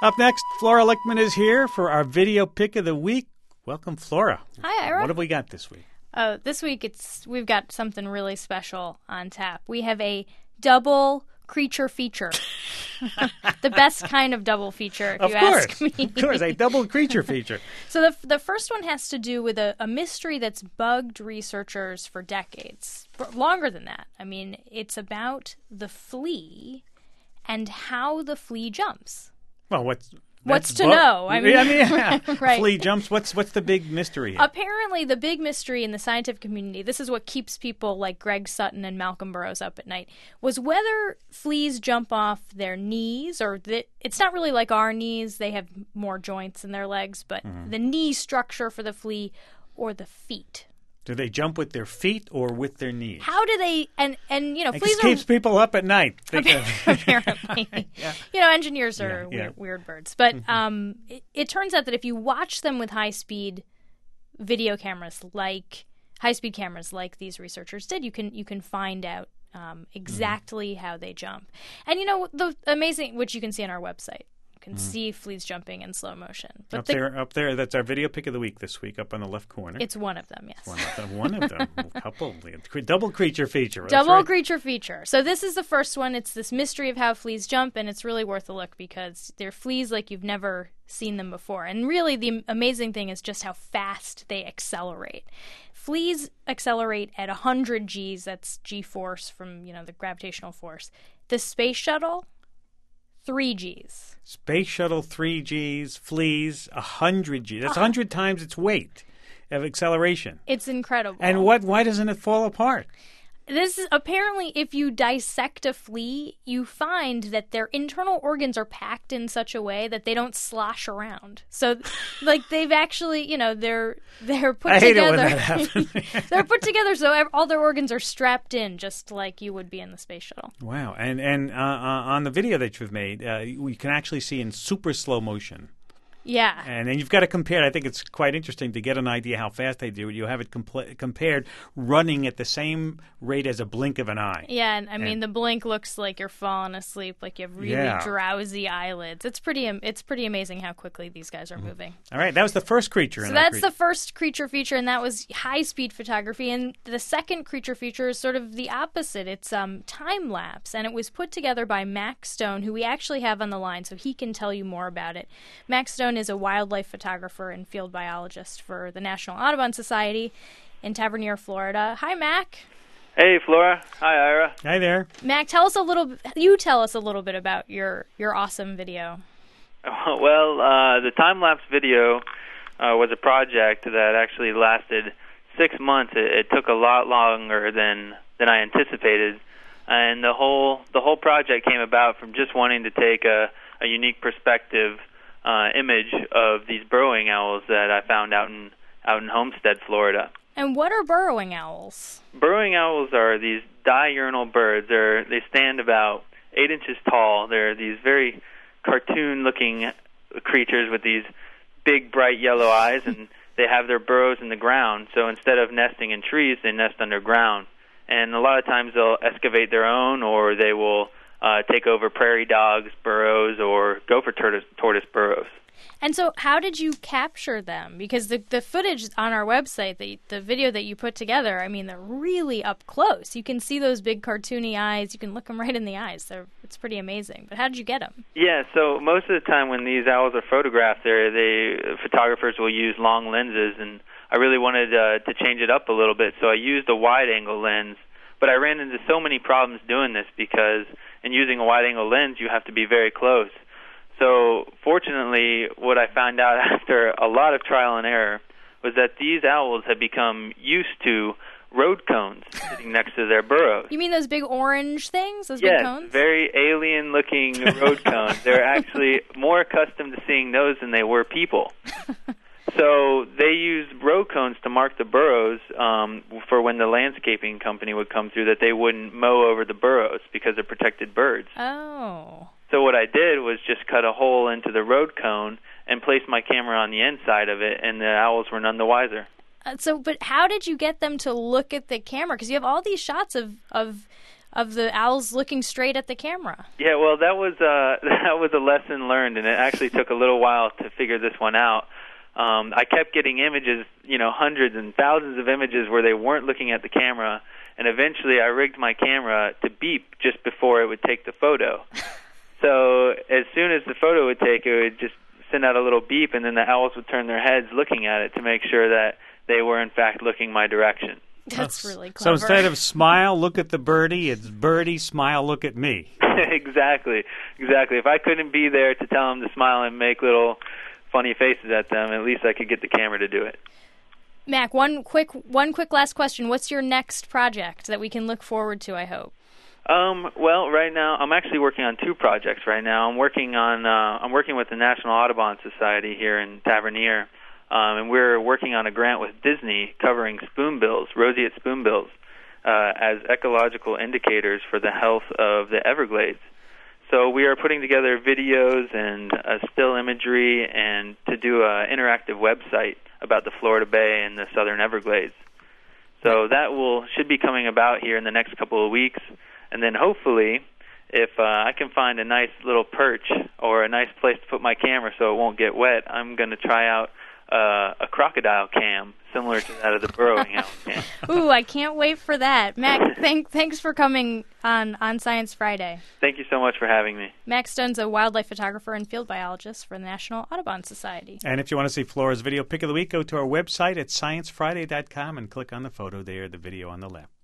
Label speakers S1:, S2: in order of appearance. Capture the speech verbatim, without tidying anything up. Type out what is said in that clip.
S1: Up next, Flora Lichtman is here for our video pick of the week. Welcome, Flora.
S2: Hi, Ira.
S1: What have we got this week?
S2: Uh, this week, it's we've got something really special on tap. We have a double creature feature. The best kind of double feature, if
S1: of
S2: you
S1: course.
S2: ask me.
S1: Of course, a double creature feature.
S2: So the the first one has to do with a, a mystery that's bugged researchers for decades, for longer than that. I mean, it's about the flea and how the flea jumps.
S1: Well, what's...
S2: What's to
S1: bu-
S2: know? I mean,
S1: I mean yeah.
S2: right.
S1: Flea jumps. What's what's the big mystery here?
S2: Apparently, the big mystery in the scientific community, this is what keeps people like Greg Sutton and Malcolm Burrows up at night, was whether fleas jump off their knees or the, it's not really like our knees. They have more joints in their legs, but mm-hmm. the knee structure for the flea or the feet.
S1: Do they jump with their feet or with their knees?
S2: How do they, and, and you know,
S1: it
S2: fleas
S1: keeps
S2: are,
S1: people up at night.
S2: Apparently. yeah. You know, engineers are
S1: yeah, yeah.
S2: Weird, weird birds. But mm-hmm. um, it, it turns out that if you watch them with high-speed video cameras, like high-speed cameras like these researchers did, you can you can find out um, exactly mm-hmm. how they jump. And, you know, the amazing, which you can see on our website. Can mm. see fleas jumping in slow motion. But
S1: up
S2: the,
S1: there, up there, that's our video pick of the week this week, up on the left corner.
S2: It's one of them, yes.
S1: One of them. One of them. A couple. Double creature feature.
S2: Double
S1: right.
S2: creature feature. So this is the first one. It's this mystery of how fleas jump, and it's really worth a look because they're fleas like you've never seen them before. And really, the amazing thing is just how fast they accelerate. Fleas accelerate at one hundred G's. That's G-force from, you know, the gravitational force. The space shuttle, three G's.
S1: Space shuttle, three G's, fleas, one hundred G's. That's uh-huh. one hundred times its weight of acceleration.
S2: It's incredible.
S1: And what? Why doesn't it fall apart?
S2: This is apparently, if you dissect a flea, you find that their internal organs are packed in such a way that they don't slosh around. So, like, they've actually, you know, they're they're put
S1: I hate
S2: together.
S1: It when that happens.
S2: They're put together so all their organs are strapped in, just like you would be in the space shuttle.
S1: Wow! And and uh, uh, on the video that you've made, uh, we can actually see in super slow motion.
S2: Yeah.
S1: And then you've got to compare. I think it's quite interesting to get an idea how fast they do it. You have it compl- compared running at the same rate as a blink of an eye.
S2: Yeah, and I mean,
S1: and,
S2: the blink looks like you're falling asleep, like you have really
S1: yeah.
S2: drowsy eyelids. It's pretty It's pretty amazing how quickly these guys are mm-hmm. moving.
S1: All right, that was the first creature.
S2: So
S1: in
S2: that's
S1: creature.
S2: the first creature feature, and that was high-speed photography. And the second creature feature is sort of the opposite. It's um, time-lapse, and it was put together by Max Stone, who we actually have on the line, so he can tell you more about it. Max Stone is a wildlife photographer and field biologist for the National Audubon Society in Tavernier, Florida. Hi, Mac.
S3: Hey, Flora. Hi, Ira.
S1: Hi there.
S2: Mac, tell us a little. You tell us a little bit about your your awesome video.
S3: Well, uh, the time-lapse video uh, was a project that actually lasted six months. It, it took a lot longer than than I anticipated, and the whole the whole project came about from just wanting to take a, a unique perspective. Uh, image of these burrowing owls that I found out in out in Homestead, Florida.
S2: And what are burrowing owls?
S3: Burrowing owls are these diurnal birds. They're, they stand about eight inches tall. They're these very cartoon-looking creatures with these big, bright yellow eyes, and they have their burrows in the ground. So instead of nesting in trees, they nest underground. And a lot of times they'll excavate their own, or they will Uh, take over prairie dogs' burrows or gopher tortoise, tortoise burrows.
S2: And so how did you capture them? Because the the footage on our website, the, the video that you put together, I mean, they're really up close. You can see those big cartoony eyes. You can look them right in the eyes. They're, it's pretty amazing. But how did you get them?
S3: Yeah, so most of the time when these owls are photographed, they they photographers will use long lenses, and I really wanted uh, to change it up a little bit, so I used a wide-angle lens. But I ran into so many problems doing this because in using a wide-angle lens, you have to be very close. So fortunately, what I found out after a lot of trial and error was that these owls had become used to road cones sitting next to their burrows.
S2: You mean those big orange things, those
S3: yes,
S2: big cones?
S3: Yes, very alien-looking road cones. They're actually more accustomed to seeing those than they were people. So they used road cones to mark the burrows um, for when the landscaping company would come through, that they wouldn't mow over the burrows because they're protected birds.
S2: Oh.
S3: So what I did was just cut a hole into the road cone and place my camera on the inside of it, and the owls were none the wiser.
S2: Uh, so, but how did you get them to look at the camera? Because you have all these shots of, of of the owls looking straight at the camera.
S3: Yeah, well, that was uh, that was a lesson learned, and it actually took a little while to figure this one out. Um, I kept getting images, you know, hundreds and thousands of images where they weren't looking at the camera, and eventually I rigged my camera to beep just before it would take the photo. So as soon as the photo would take, it would just send out a little beep, and then the owls would turn their heads looking at it to make sure that they were, in fact, looking my direction.
S2: That's really clever.
S1: So instead of smile, look at the birdie, it's birdie, smile, look at me.
S3: Exactly, exactly. If I couldn't be there to tell them to smile and make little funny faces at them, at least I could get the camera to do it.
S2: Mac, one quick one quick last question. What's your next project that we can look forward to, I hope?
S3: Um, well, right now I'm actually working on two projects right now. I'm working on uh, I'm working with the National Audubon Society here in Tavernier, um, and we're working on a grant with Disney covering spoonbills, roseate spoonbills, uh, as ecological indicators for the health of the Everglades. So we are putting together videos and uh, still imagery and to do an interactive website about the Florida Bay and the Southern Everglades. So that will should be coming about here in the next couple of weeks. And then hopefully, if uh, I can find a nice little perch or a nice place to put my camera so it won't get wet, I'm going to try out uh, a crocodile cam similar to that of the burrowing owl cam.
S2: Ooh, I can't wait for that. Mac, thank, thanks for coming on, on Science Friday.
S3: Thank you so much for having me.
S2: Mac Stone's a wildlife photographer and field biologist for the National Audubon Society.
S1: And if you want to see Flora's video pick of the week, go to our website at science friday dot com and click on the photo there, the video on the left.